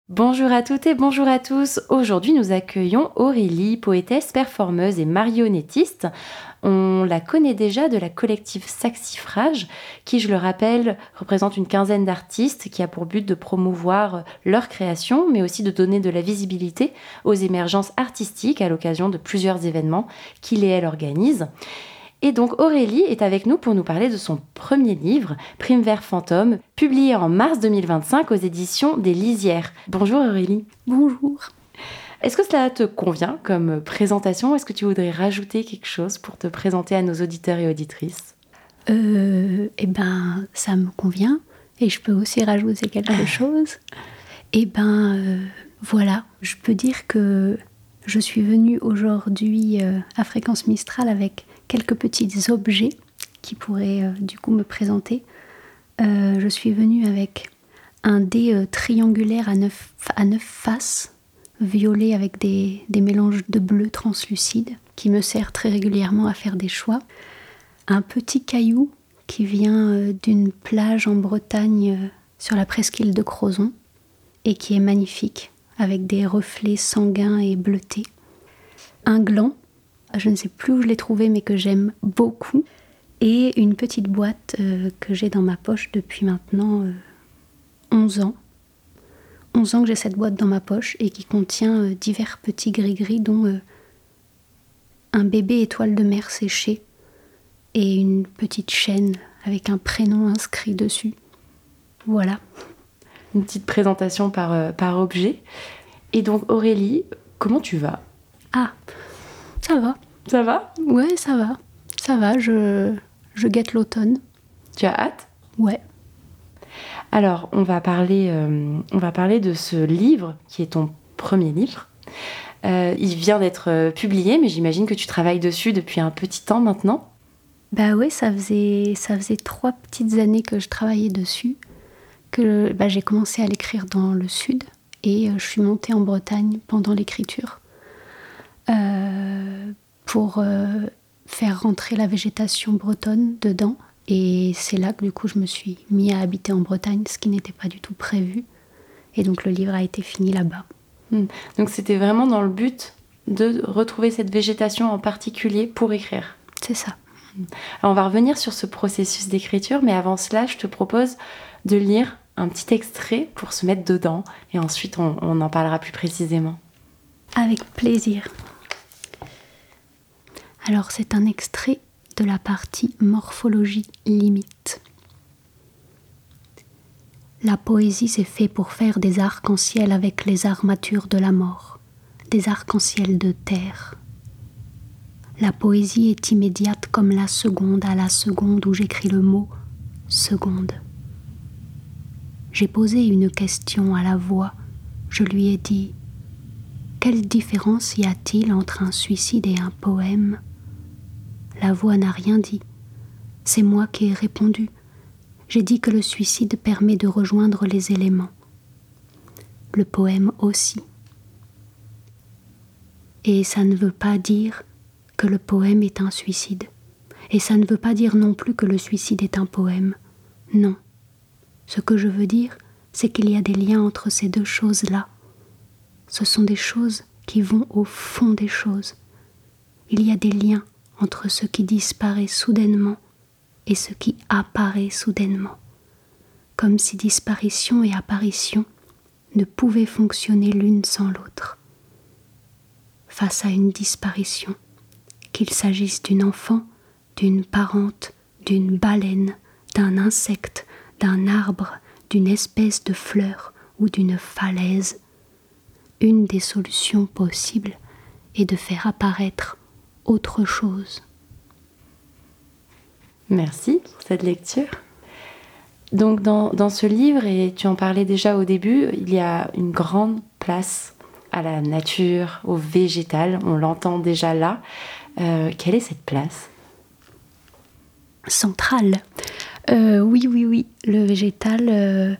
Bonjour à toutes et bonjour à tous. Aujourd'hui, nous accueillons Aurélie, poétesse, performeuse et marionnettiste. On la connaît déjà de la collective Saxifrage, qui, je le rappelle, représente une quinzaine d'artistes qui a pour but de promouvoir leur création, mais aussi de donner de la visibilité aux émergences artistiques à l'occasion de plusieurs événements qu'il et elle organisent. Et donc Aurélie est avec nous pour nous parler de son premier livre, Prime Vert Fantôme, publié en mars 2025 aux éditions des Lisières. Bonjour Aurélie. Bonjour. Est-ce que cela te convient comme présentation ? Est-ce que tu voudrais rajouter quelque chose pour te présenter à nos auditeurs et auditrices ? Ça me convient. Et je peux aussi rajouter quelque chose. Voilà, je peux dire que je suis venue aujourd'hui à Fréquence Mistral avec quelques petits objets qui pourraient du coup me présenter. Je suis venue avec un dé triangulaire à 9 faces, violet avec des mélanges de bleu translucide, qui me sert très régulièrement à faire des choix. Un petit caillou qui vient d'une plage en Bretagne sur la presqu'île de Crozon et qui est magnifique, avec des reflets sanguins et bleutés. Un gland, je ne sais plus où je l'ai trouvé, mais que j'aime beaucoup. Et une petite boîte que j'ai dans ma poche depuis maintenant 11 ans. 11 ans que j'ai cette boîte dans ma poche et qui contient divers petits gris-gris, dont un bébé étoile de mer séché et une petite chaîne avec un prénom inscrit dessus. Voilà. Une petite présentation par objet. Et donc Aurélie, comment tu vas ? Ah, ça va. Ça va ? Ouais, ça va. Ça va, je guette l'automne. Tu as hâte ? Ouais. Alors, on va parler de ce livre qui est ton premier livre. Il vient d'être publié, mais j'imagine que tu travailles dessus depuis un petit temps maintenant. Bah oui, ça faisait 3 petites années que je travaillais dessus, que j'ai commencé à l'écrire dans le sud et je suis montée en Bretagne pendant l'écriture pour faire rentrer la végétation bretonne dedans. Et c'est là que du coup je me suis mis à habiter en Bretagne, ce qui n'était pas du tout prévu. Et donc le livre a été fini là-bas. Donc c'était vraiment dans le but de retrouver cette végétation en particulier pour écrire. C'est ça. Alors on va revenir sur ce processus d'écriture, mais avant cela, je te propose de lire un petit extrait pour se mettre dedans. Et ensuite, on en parlera plus précisément. Avec plaisir. Alors c'est un extrait de la partie morphologie limite. La poésie s'est fait pour faire des arcs-en-ciel avec les armatures de la mort, des arcs-en-ciel de terre. La poésie est immédiate comme la seconde à la seconde où j'écris le mot seconde. J'ai posé une question à la voix. Je lui ai dit « Quelle différence y a-t-il entre un suicide et un poème ?» La voix n'a rien dit. C'est moi qui ai répondu. J'ai dit que le suicide permet de rejoindre les éléments. Le poème aussi. Et ça ne veut pas dire que le poème est un suicide. Et ça ne veut pas dire non plus que le suicide est un poème. Non. Ce que je veux dire, c'est qu'il y a des liens entre ces deux choses-là. Ce sont des choses qui vont au fond des choses. Il y a des liens entre ce qui disparaît soudainement et ce qui apparaît soudainement, comme si disparition et apparition ne pouvaient fonctionner l'une sans l'autre. Face à une disparition, qu'il s'agisse d'une enfant, d'une parente, d'une baleine, d'un insecte, d'un arbre, d'une espèce de fleur ou d'une falaise, une des solutions possibles est de faire apparaître autre chose. Merci pour cette lecture. Donc dans ce livre, et tu en parlais déjà au début, il y a une grande place à la nature, au végétal, on l'entend déjà là. Quelle est cette place ? Centrale. Oui. Le végétal,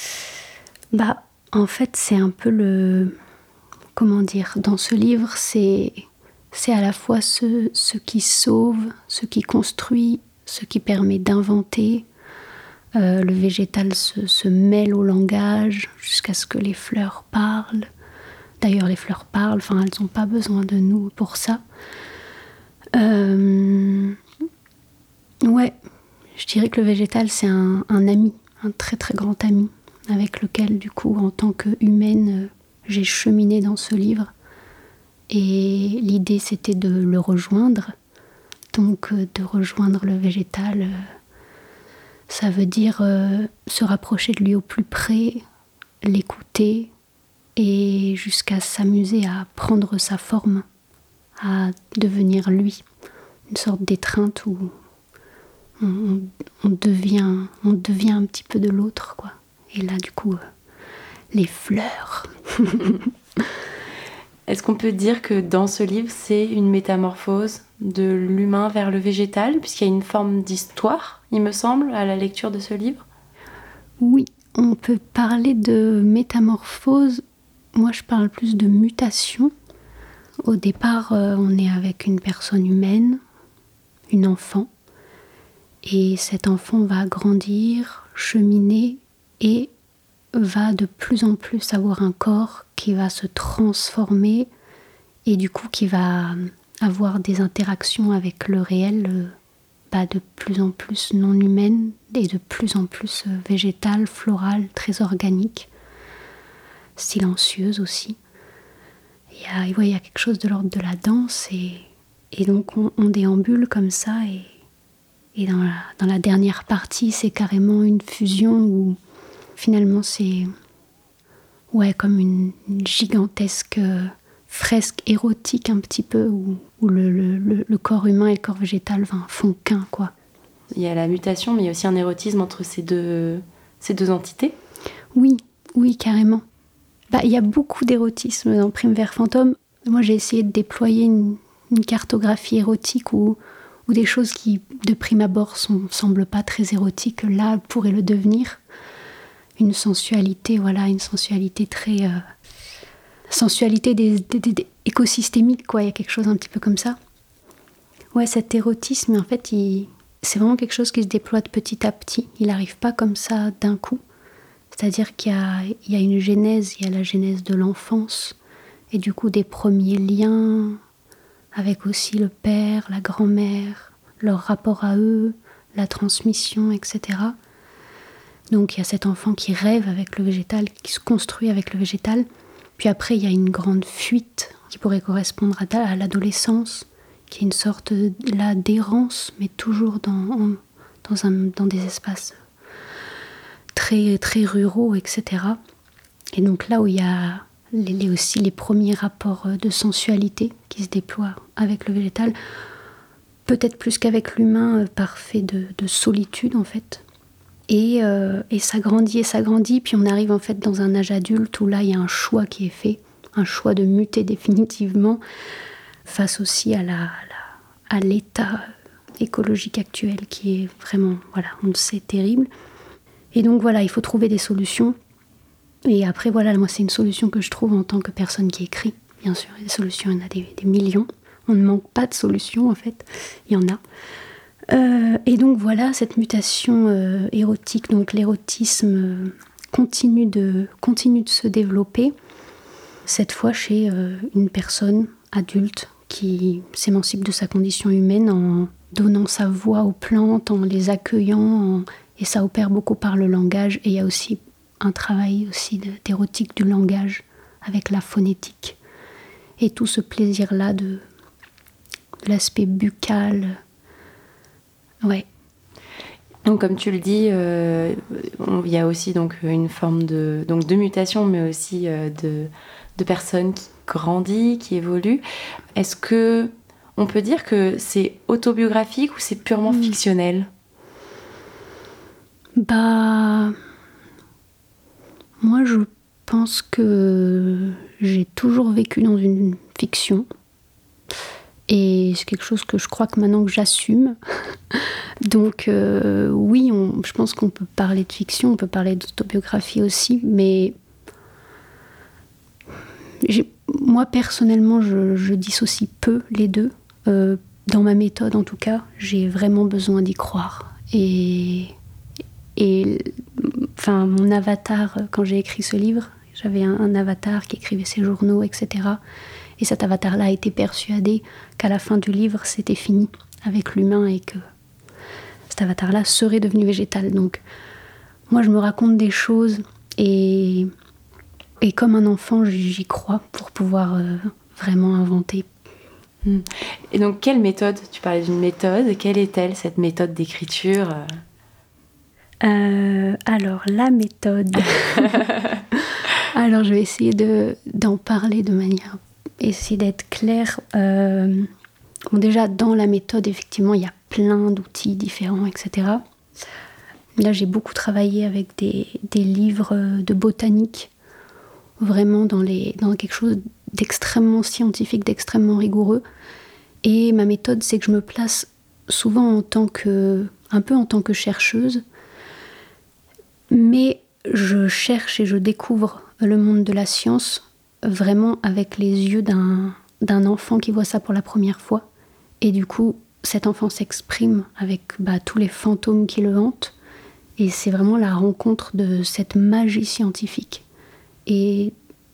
en fait, c'est un peu dans ce livre, c'est à la fois ce qui sauve, ce qui construit, ce qui permet d'inventer, Le végétal se mêle au langage jusqu'à ce que les fleurs parlent. D'ailleurs, les fleurs parlent, enfin, elles n'ont pas besoin de nous pour ça. Ouais, je dirais que le végétal, c'est un ami, un très très grand ami, avec lequel, du coup, en tant qu'humaine, j'ai cheminé dans ce livre. Et l'idée, c'était de le rejoindre. Donc, de rejoindre le végétal, ça veut dire se rapprocher de lui au plus près, l'écouter, et jusqu'à s'amuser à prendre sa forme, à devenir lui. Une sorte d'étreinte où on devient un petit peu de l'autre, quoi. Et là, du coup, les fleurs. Est-ce qu'on peut dire que dans ce livre, c'est une métamorphose de l'humain vers le végétal, puisqu'il y a une forme d'histoire, il me semble, à la lecture de ce livre? Oui, on peut parler de métamorphose. Moi, je parle plus de mutation. Au départ, on est avec une personne humaine, une enfant. Et cet enfant va grandir, cheminer et va de plus en plus avoir un corps qui va se transformer et du coup qui va avoir des interactions avec le réel de plus en plus non humaines et de plus en plus végétales, florales, très organiques, silencieuses aussi. Il y a quelque chose de l'ordre de la danse et donc on déambule comme ça et dans la dernière partie, c'est carrément une fusion où finalement c'est comme une gigantesque fresque érotique un petit peu où le corps humain et le corps végétal font qu'un, quoi. Il y a la mutation, mais il y a aussi un érotisme entre ces deux entités. Oui, carrément. Il y a beaucoup d'érotisme dans Prime Vert Fantôme. Moi, j'ai essayé de déployer une cartographie érotique où des choses qui, de prime abord, semblent pas très érotiques, là, pourraient le devenir. Une sensualité très... sensualité des écosystémique, quoi. Il y a quelque chose un petit peu comme ça. Ouais, cet érotisme, en fait, c'est vraiment quelque chose qui se déploie de petit à petit. Il n'arrive pas comme ça d'un coup. C'est-à-dire qu'il y a une genèse, il y a la genèse de l'enfance, et du coup des premiers liens avec aussi le père, la grand-mère, leur rapport à eux, la transmission, etc. Donc il y a cet enfant qui rêve avec le végétal, qui se construit avec le végétal. Puis après, il y a une grande fuite qui pourrait correspondre à l'adolescence, qui est une sorte d'errance, mais toujours dans des espaces très, très ruraux, etc. Et donc là où il y a aussi les premiers rapports de sensualité qui se déploient avec le végétal, peut-être plus qu'avec l'humain, parfait de solitude en fait. Et ça grandit, puis on arrive en fait dans un âge adulte où là il y a un choix qui est fait, un choix de muter définitivement face aussi à l'état écologique actuel qui est vraiment, on le sait, terrible. Et donc il faut trouver des solutions. Et après moi c'est une solution que je trouve en tant que personne qui écrit. Bien sûr, des solutions, il y en a des millions. On ne manque pas de solutions en fait, il y en a. Et donc cette mutation érotique, donc l'érotisme continue de se développer, cette fois chez une personne adulte qui s'émancipe de sa condition humaine en donnant sa voix aux plantes, en les accueillant, et ça opère beaucoup par le langage, et il y a aussi un travail aussi d'érotique du langage avec la phonétique, et tout ce plaisir-là de l'aspect buccal. Ouais. Donc, comme tu le dis, il y a aussi donc une forme de mutation, mais aussi de personnes qui grandissent, qui évoluent. Est-ce que on peut dire que c'est autobiographique ou c'est purement fictionnel ? Moi, je pense que j'ai toujours vécu dans une fiction. Et c'est quelque chose que je crois que maintenant que j'assume. Donc oui, je pense qu'on peut parler de fiction, on peut parler d'autobiographie aussi, mais moi personnellement, je dissocie peu les deux. Dans ma méthode en tout cas, j'ai vraiment besoin d'y croire. Et enfin, mon avatar, quand j'ai écrit ce livre, j'avais un avatar qui écrivait ses journaux, etc. Et cet avatar-là a été persuadé qu'à la fin du livre, c'était fini avec l'humain et que cet avatar-là serait devenu végétal. Donc, moi, je me raconte des choses et comme un enfant, j'y crois pour pouvoir vraiment inventer. Et donc, quelle méthode? Tu parlais d'une méthode. Quelle est-elle, cette méthode d'écriture? Alors, la méthode... Alors, je vais essayer d'en parler de manière... Essayer d'être claire. Bon, déjà, dans la méthode, effectivement, il y a plein d'outils différents, etc. Là, j'ai beaucoup travaillé avec des livres de botanique, vraiment dans quelque chose d'extrêmement scientifique, d'extrêmement rigoureux. Et ma méthode, c'est que je me place souvent un peu en tant que chercheuse, mais je cherche et je découvre le monde de la science vraiment avec les yeux d'un enfant qui voit ça pour la première fois. Et du coup, cet enfant s'exprime avec tous les fantômes qui le hantent. Et c'est vraiment la rencontre de cette magie scientifique et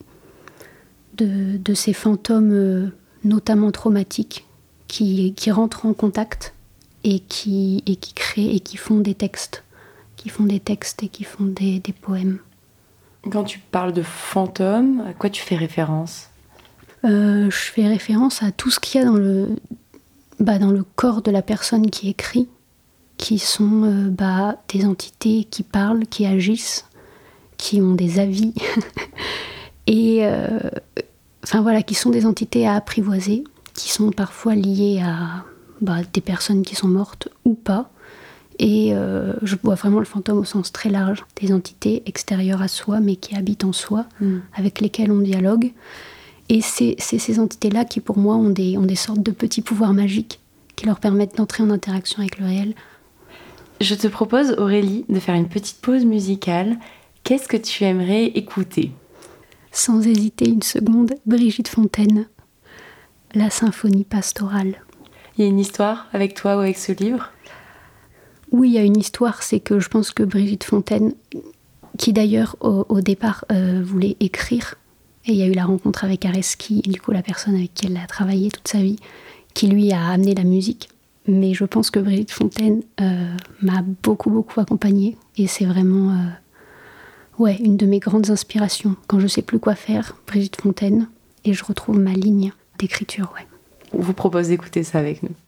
de ces fantômes, notamment traumatiques, qui rentrent en contact et qui créent et qui font des textes, et qui font des poèmes. Quand tu parles de fantômes, à quoi tu fais référence? Je fais référence à tout ce qu'il y a dans le corps de la personne qui écrit, qui sont des entités qui parlent, qui agissent, qui ont des avis, et qui sont des entités à apprivoiser, qui sont parfois liées à des personnes qui sont mortes ou pas. Et je vois vraiment le fantôme au sens très large, des entités extérieures à soi, mais qui habitent en soi, avec lesquelles on dialogue. Et c'est ces entités-là qui, pour moi, ont des sortes de petits pouvoirs magiques qui leur permettent d'entrer en interaction avec le réel. Je te propose, Aurélie, de faire une petite pause musicale. Qu'est-ce que tu aimerais écouter? Sans hésiter une seconde, Brigitte Fontaine, la symphonie pastorale. Il y a une histoire avec toi ou avec ce livre? Oui, il y a une histoire, c'est que je pense que Brigitte Fontaine, qui d'ailleurs au départ voulait écrire, et il y a eu la rencontre avec Areski, du coup la personne avec qui elle a travaillé toute sa vie, qui lui a amené la musique. Mais je pense que Brigitte Fontaine m'a beaucoup, beaucoup accompagnée. Et c'est vraiment une de mes grandes inspirations. Quand je ne sais plus quoi faire, Brigitte Fontaine, et je retrouve ma ligne d'écriture. Ouais. On vous propose d'écouter ça avec nous.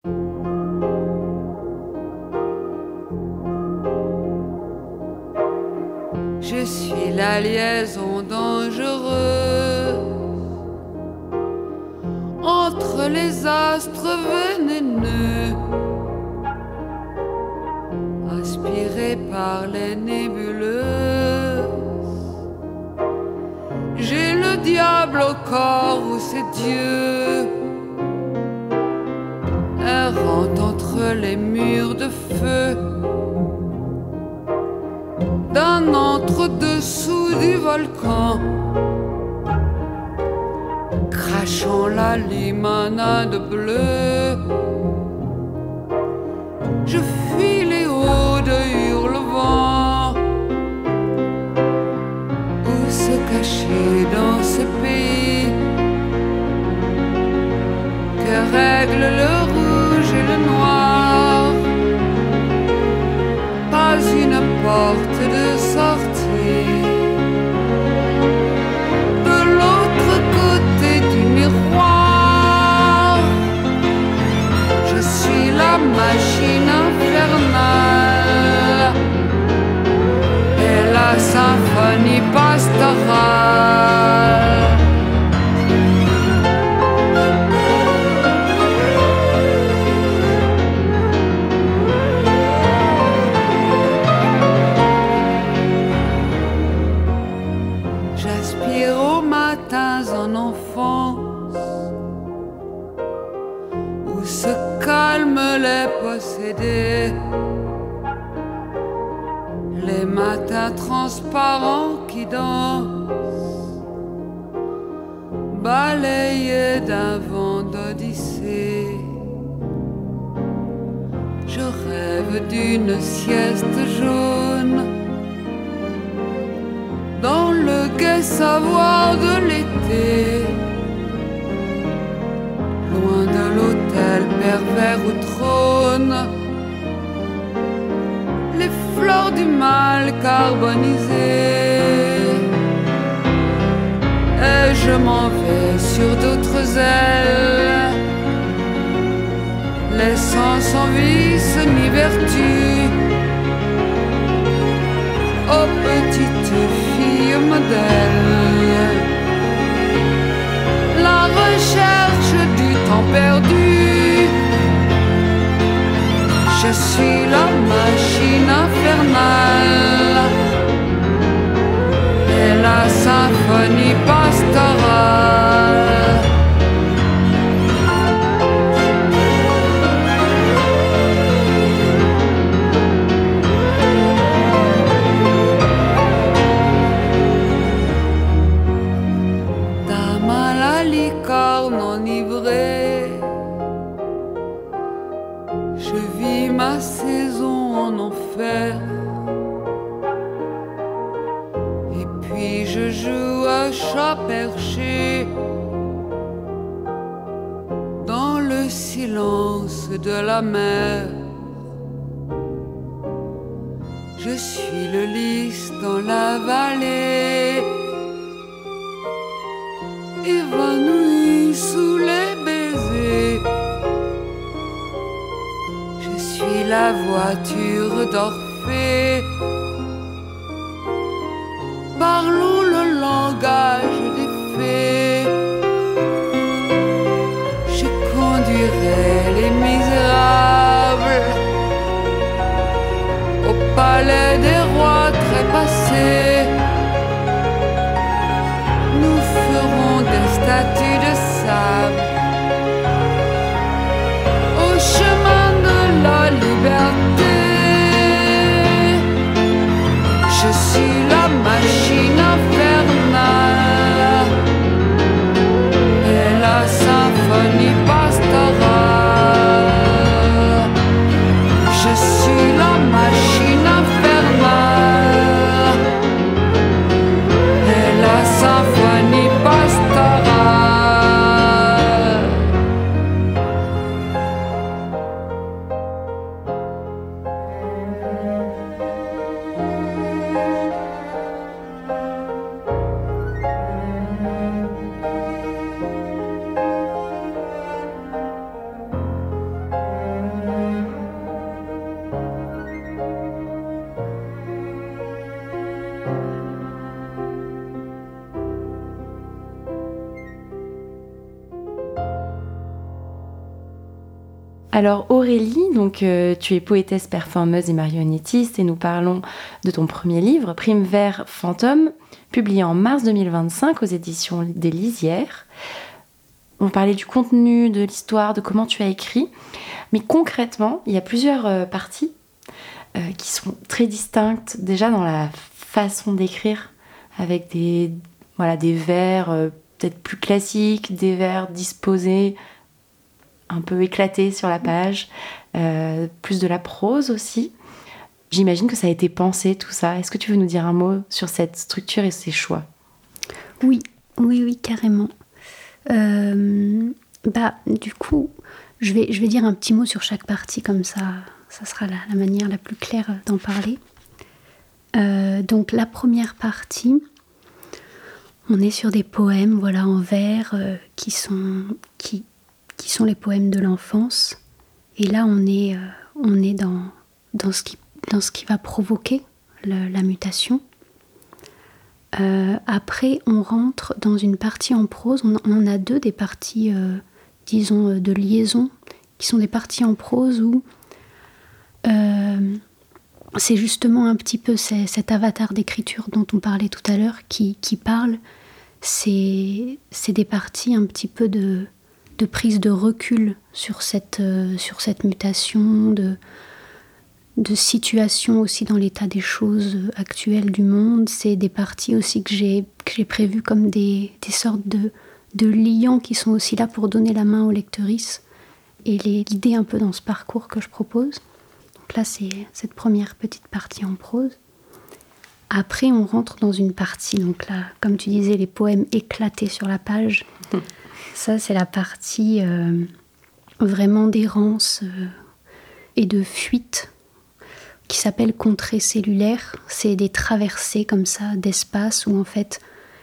Je suis la liaison dangereuse entre les astres vénéneux, inspirés par les nébuleuses. J'ai le diable au corps ou c'est Dieu, errant entre les murs de feu d'un entre-dessous du volcan, crachant la limonade bleue. Je fuis les hauts de Hurlevent, où se cacher dans ce pays que règlent le rouge et le noir. Pas une porte de sortie. De l'autre côté du miroir, je suis la machine infernale et la symphonie pastorale. En enfance, où se calment les possédés, les matins transparents qui dansent, balayés d'un vent d'Odyssée. Je rêve rêve d'une sieste jaune dans le gai savoir de l'été, loin de l'hôtel pervers où trône les fleurs du mal carbonisées. Et je m'en vais sur d'autres ailes, laissant sans vice ni vertu aux petites filles modèles. La recherche du temps perdu, je suis la machine infernale et la symphonie pastorale. Dame à la licorne enivrée, je vis ma saison en enfer. Et puis je joue à chat perché dans le silence de la mer. Je suis le lys dans la vallée, évanoui sous les baisers. Je suis la voiture d'Orphée, parlons le langage des fées. Je conduirai les misérables au palais des rois trépassés. Nous ferons des statues de sable au chemin de la liberté. Je suis la machine infernale et la symphonie pastorale. Je suis la machine infernale et la symphonie pastorale. Alors Aurélie, donc, tu es poétesse, performeuse et marionnettiste et nous parlons de ton premier livre, Prime Vers Fantôme, publié en mars 2025 aux éditions des Lisières. On parlait du contenu, de l'histoire, de comment tu as écrit, mais concrètement, il y a plusieurs parties qui sont très distinctes déjà dans la façon d'écrire, avec des vers peut-être plus classiques, des vers disposés un peu éclaté sur la page, plus de la prose aussi. J'imagine que ça a été pensé, tout ça. Est-ce que tu veux nous dire un mot sur cette structure et ces choix ? Oui, carrément. Du coup, je vais dire un petit mot sur chaque partie, comme ça sera la manière la plus claire d'en parler. Donc la première partie, on est sur des poèmes, en vers, qui sont les poèmes de l'enfance. Et là, on est dans ce qui va provoquer la mutation. Après, on rentre dans une partie en prose. On en a deux, des parties, disons, de liaison, qui sont des parties en prose où c'est justement un petit peu cet avatar d'écriture dont on parlait tout à l'heure qui parle. C'est des parties un petit peu de prise de recul sur cette mutation, de situation aussi dans l'état des choses actuelles du monde. C'est des parties aussi que j'ai prévues comme des sortes de liants qui sont aussi là pour donner la main aux lectrices et les guider un peu dans ce parcours que je propose. Donc Donc là, c'est cette première petite partie en prose. Après, on rentre dans une partie, donc là, comme tu disais, les poèmes éclatés sur la page. Ça, c'est la partie vraiment d'errance et de fuite qui s'appelle contrée cellulaire. C'est des traversées comme ça d'espace où en fait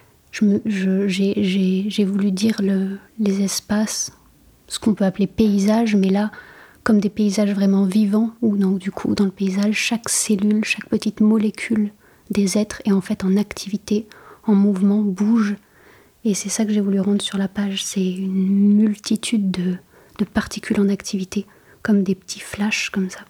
j'ai voulu dire les espaces, ce qu'on peut appeler paysages, mais là comme des paysages vraiment vivants, où donc, du coup dans le paysage chaque cellule, chaque petite molécule des êtres est en fait en activité, en mouvement, bouge, et c'est ça que j'ai voulu rendre sur la page. C'est une multitude de particules en activité, comme des petits flashs comme ça.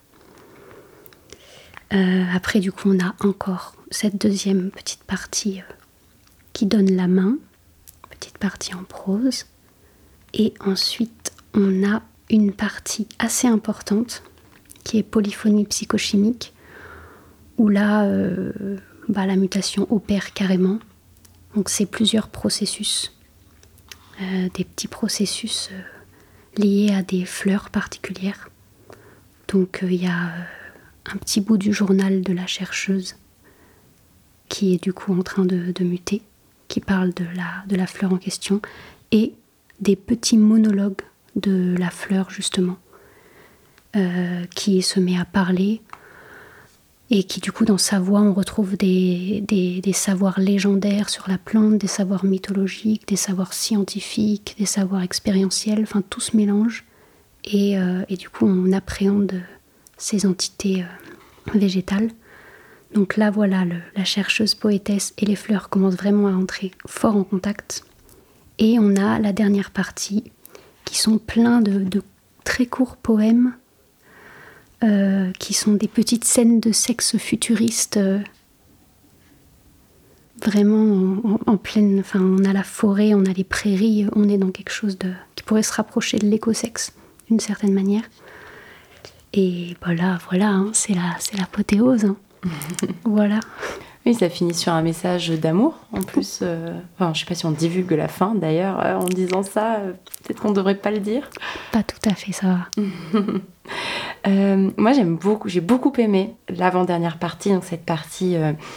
Après, du coup, on a encore cette deuxième petite partie qui donne la main, petite partie en prose. Et ensuite, on a une partie assez importante qui est polyphonie psychochimique, où là, la mutation opère carrément. Donc, c'est plusieurs processus, des petits processus liés à des fleurs particulières. Donc, il y a un petit bout du journal de la chercheuse qui est du coup en train de muter, qui parle de la fleur en question, et des petits monologues de la fleur justement, qui se met à parler, et qui du coup dans sa voix on retrouve des savoirs légendaires sur la plante, des savoirs mythologiques, des savoirs scientifiques, des savoirs expérientiels, enfin tout se mélange, et du coup on appréhende ces entités végétales. Donc là, voilà, la chercheuse poétesse et les fleurs commencent vraiment à entrer fort en contact. Et on a la dernière partie, qui sont pleins de très courts poèmes, qui sont des petites scènes de sexe futuriste, vraiment en pleine... Enfin, on a la forêt, on a les prairies, on est dans quelque chose qui pourrait se rapprocher de l'écosexe, d'une certaine manière. Et voilà, hein, c'est l'apothéose. Hein. Voilà. Oui, ça finit sur un message d'amour, en plus. Je ne sais pas si on divulgue la fin, d'ailleurs, en disant ça. Peut-être qu'on ne devrait pas le dire. Pas tout à fait, ça va. Moi, j'ai beaucoup aimé l'avant-dernière partie, donc cette partie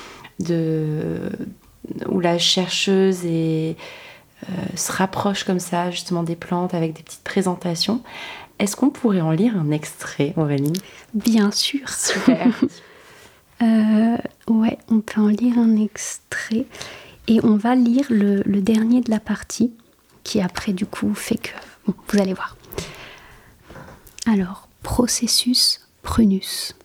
où la chercheuse se rapproche comme ça, justement, des plantes, avec des petites présentations. Est-ce qu'on pourrait en lire un extrait, Aurélie ? Bien sûr. Super. Ouais, on peut en lire un extrait. Et on va lire le dernier de la partie, qui après, du coup, fait que... Bon, vous allez voir. Alors, processus prunus.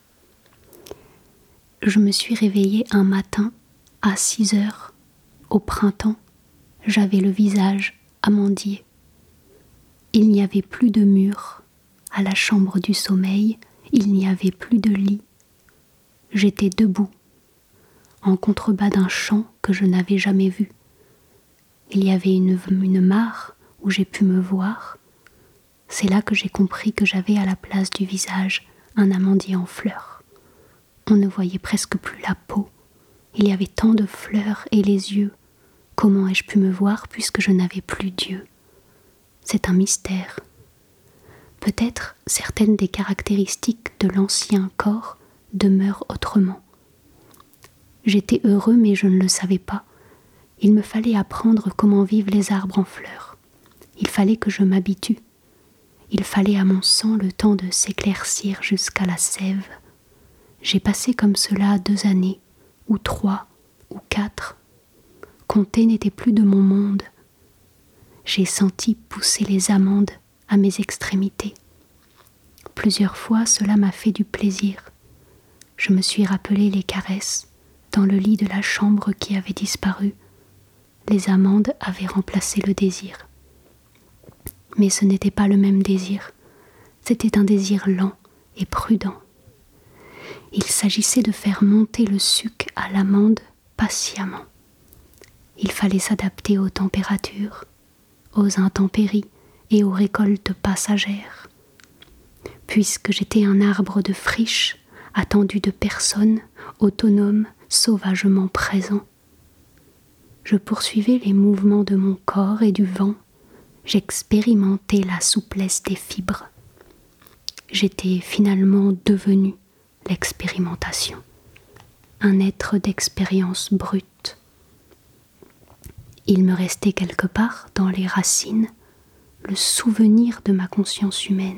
Je me suis réveillée un matin à 6 heures. Au printemps, j'avais le visage amandier. Il n'y avait plus de mur. À la chambre du sommeil, il n'y avait plus de lit. J'étais debout, en contrebas d'un champ que je n'avais jamais vu. Il y avait une mare où j'ai pu me voir. C'est là que j'ai compris que j'avais à la place du visage un amandier en fleurs. On ne voyait presque plus la peau. Il y avait tant de fleurs et les yeux. Comment ai-je pu me voir puisque je n'avais plus Dieu ? C'est un mystère. Peut-être certaines des caractéristiques de l'ancien corps demeurent autrement. J'étais heureux, mais je ne le savais pas. Il me fallait apprendre comment vivent les arbres en fleurs. Il fallait que je m'habitue. Il fallait à mon sang le temps de s'éclaircir jusqu'à la sève. J'ai passé comme cela 2 années, ou 3, ou 4. Compter n'était plus de mon monde. J'ai senti pousser les amandes à mes extrémités. Plusieurs fois, cela m'a fait du plaisir. Je me suis rappelé les caresses dans le lit de la chambre qui avait disparu. Les amandes avaient remplacé le désir. Mais ce n'était pas le même désir. C'était un désir lent et prudent. Il s'agissait de faire monter le suc à l'amande patiemment. Il fallait s'adapter aux températures, aux intempéries et aux récoltes passagères. Puisque j'étais un arbre de friche, attendu de personne, autonome, sauvagement présent. Je poursuivais les mouvements de mon corps et du vent. J'expérimentais la souplesse des fibres. j'étais finalement devenue l'expérimentation, un être d'expérience brute. Il me restait quelque part dans les racines le souvenir de ma conscience humaine.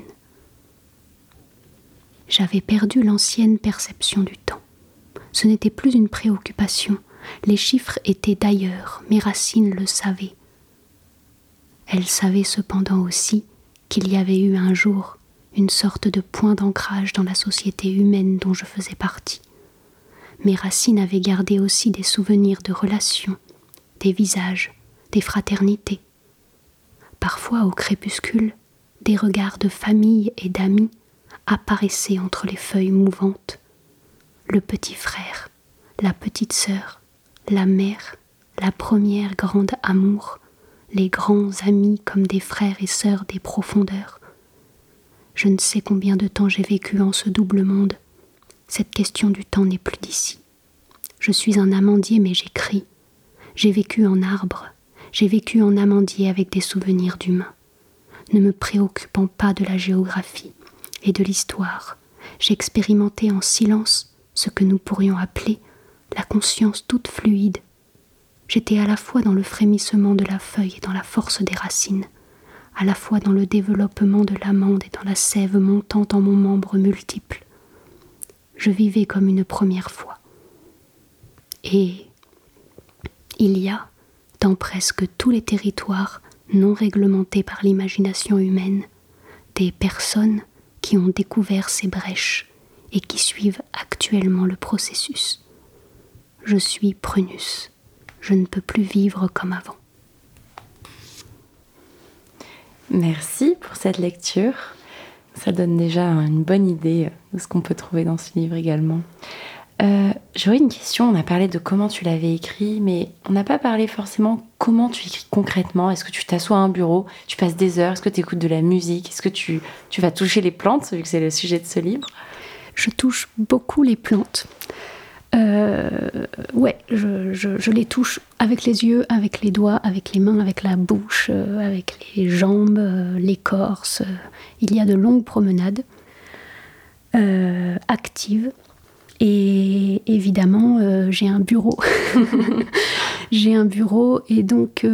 J'avais perdu l'ancienne perception du temps. Ce n'était plus une préoccupation. Les chiffres étaient d'ailleurs, mes racines le savaient. Elles savaient cependant aussi qu'il y avait eu un jour une sorte de point d'ancrage dans la société humaine dont je faisais partie. Mes racines avaient gardé aussi des souvenirs de relations, des visages, des fraternités. Parfois, au crépuscule, des regards de famille et d'amis apparaissaient entre les feuilles mouvantes. Le petit frère, la petite sœur, la mère, la première grande amour, les grands amis comme des frères et sœurs des profondeurs. Je ne sais combien de temps j'ai vécu en ce double monde. Cette question du temps n'est plus d'ici. Je suis un amandier, mais j'écris. J'ai vécu en arbre. J'ai vécu en amandier avec des souvenirs d'humains. Ne me préoccupant pas de la géographie et de l'histoire, j'expérimentais en silence ce que nous pourrions appeler la conscience toute fluide. J'étais à la fois dans le frémissement de la feuille et dans la force des racines, à la fois dans le développement de l'amande et dans la sève montant en mon membre multiple. Je vivais comme une première fois. Et il y a, dans presque tous les territoires non réglementés par l'imagination humaine, des personnes qui ont découvert ces brèches et qui suivent actuellement le processus. Je suis Prunus. Je ne peux plus vivre comme avant. Merci pour cette lecture. Ça donne déjà une bonne idée de ce qu'on peut trouver dans ce livre également. J'aurais une question. On a parlé de comment tu l'avais écrit, mais on n'a pas parlé forcément comment tu écris concrètement. Est-ce que tu t'assois à un bureau, tu passes des heures, est-ce que tu écoutes de la musique, est-ce que tu vas toucher les plantes, vu que c'est le sujet de ce livre? Je touche beaucoup les plantes. Je les touche avec les yeux, avec les doigts, avec les mains, avec la bouche, avec les jambes, l'écorce. Il y a de longues promenades actives. Et évidemment, j'ai un bureau. J'ai un bureau et donc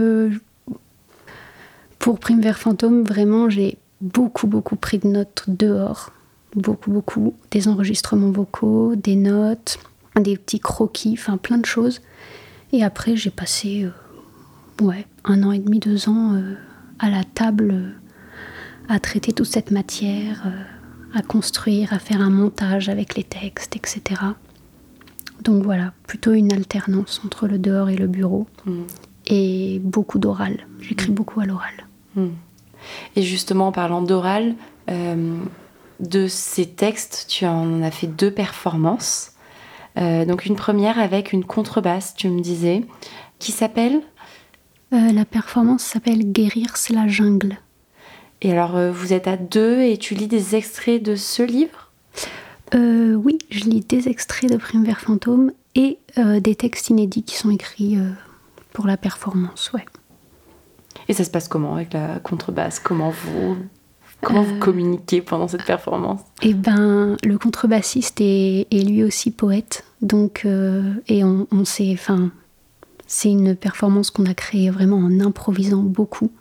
pour Prime Vert Fantôme, vraiment, j'ai beaucoup pris de notes dehors. Beaucoup. Des enregistrements vocaux, des notes, des petits croquis, enfin plein de choses. Et après, j'ai passé 1 an et demi, 2 ans à la table à traiter toute cette matière, à construire, à faire un montage avec les textes, etc. Donc voilà, plutôt une alternance entre le dehors et le bureau. Et beaucoup d'oral. J'écris beaucoup à l'oral. Et justement, en parlant d'oral, de ces textes, tu en as fait 2 performances. Donc une première avec une contrebasse, tu me disais, qui s'appelle La performance s'appelle « Guérir, c'est la jungle ». Et alors, vous êtes à 2 et tu lis des extraits de ce livre ? Oui, je lis des extraits de Prime Vert Fantôme et des textes inédits qui sont écrits pour la performance, ouais. Et ça se passe comment avec la contrebasse ? Comment vous communiquez pendant cette performance ? Eh ben, le contrebassiste est lui aussi poète, donc et on s'est, c'est une performance qu'on a créée vraiment en improvisant beaucoup.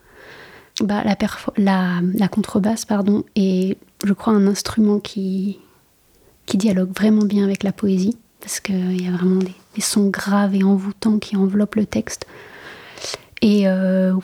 La contrebasse, est, je crois, un instrument qui dialogue vraiment bien avec la poésie, parce qu'il y a vraiment des sons graves et envoûtants qui enveloppent le texte. Et le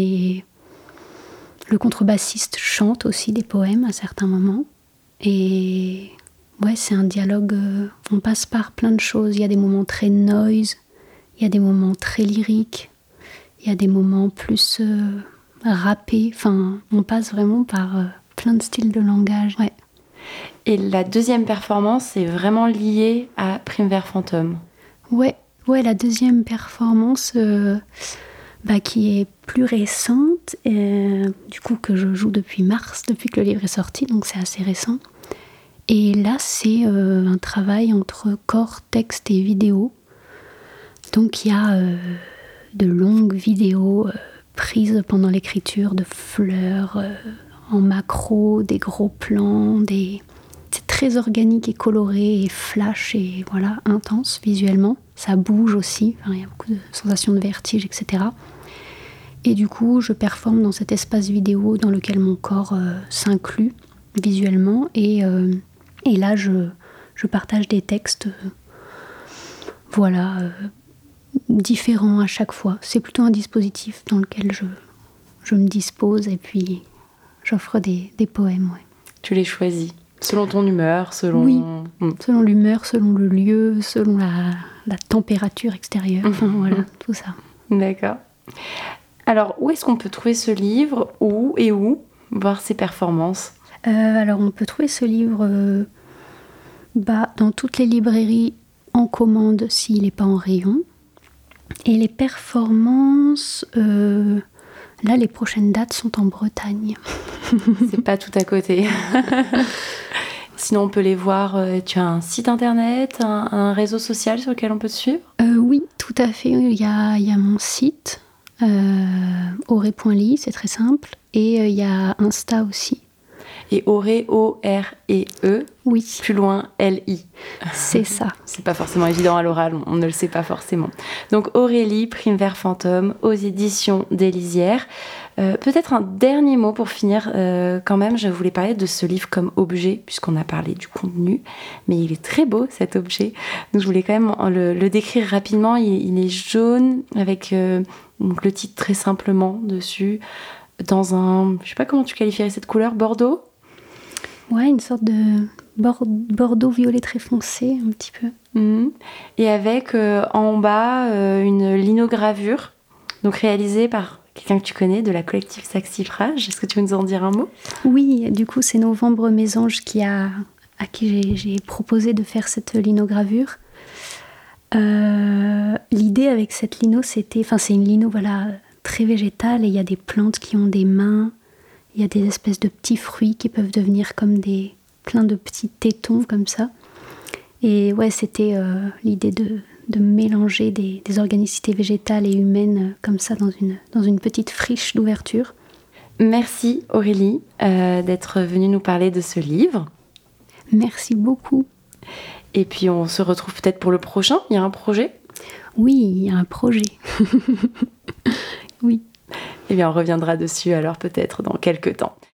contrebassiste chante aussi des poèmes à certains moments. Et c'est un dialogue, on passe par plein de choses. Il y a des moments très noise, il y a des moments très lyriques, il y a des moments plus rappés. On passe vraiment par plein de styles de langage. Ouais. Et la deuxième performance est vraiment liée à Prime Vert Fantôme. Ouais, la deuxième performance qui est plus récente, du coup que je joue depuis mars, depuis que le livre est sorti, donc c'est assez récent. Et là, c'est un travail entre corps, texte et vidéo. Donc il y a de longues vidéos prises pendant l'écriture de fleurs en macro, des gros plans, c'est très organique et coloré et flash et voilà, intense visuellement. Ça bouge aussi, il y a beaucoup de sensations de vertige, etc. Et du coup, je performe dans cet espace vidéo dans lequel mon corps s'inclut visuellement. Et là, je partage des textes différents à chaque fois. C'est plutôt un dispositif dans lequel je me dispose et puis j'offre des poèmes. Ouais. Tu les choisis selon ton humeur, selon... Oui, selon l'humeur, selon le lieu, selon la température extérieure, enfin voilà, tout ça. D'accord. Alors, où est-ce qu'on peut trouver ce livre? Où voir ses performances? Alors, on peut trouver ce livre dans toutes les librairies en commande s'il n'est pas en rayon. Et les performances, là, les prochaines dates sont en Bretagne. C'est pas tout à côté. Sinon, on peut les voir. Tu as un site internet, un réseau social sur lequel on peut te suivre? Oui, tout à fait. Il y a mon site, auré.ly, c'est très simple. Et il y a Insta aussi. Et Auré, O-R-E-E, oui. Plus loin, L-I. C'est ça. C'est pas forcément évident à l'oral, on ne le sait pas forcément. Donc Aurélie, Prime Vert Fantôme, aux éditions des Lisières. Peut-être un dernier mot pour finir quand même. Je voulais parler de ce livre comme objet, puisqu'on a parlé du contenu, mais il est très beau cet objet. Donc je voulais quand même le décrire rapidement. Il est jaune avec donc le titre très simplement dessus, dans un, je sais pas comment tu qualifierais cette couleur, bordeaux? Ouais, une sorte de bordeaux violet très foncé, un petit peu. Et avec en bas une linogravure, donc réalisée par quelqu'un que tu connais de la collective Saxifrage. Est-ce que tu veux nous en dire un mot? Oui, du coup, c'est Novembre Mésange à qui j'ai proposé de faire cette linogravure. L'idée avec cette lino, c'est une lino très végétale et il y a des plantes qui ont des mains. Il y a des espèces de petits fruits qui peuvent devenir comme plein de petits tétons comme ça. Et ouais, c'était l'idée de mélanger des organicités végétales et humaines comme ça dans une petite friche d'ouverture. Merci Aurélie d'être venue nous parler de ce livre. Merci beaucoup. Et puis on se retrouve peut-être pour le prochain. Il y a un projet? Oui, il y a un projet. Oui. Eh bien, on reviendra dessus alors peut-être dans quelques temps.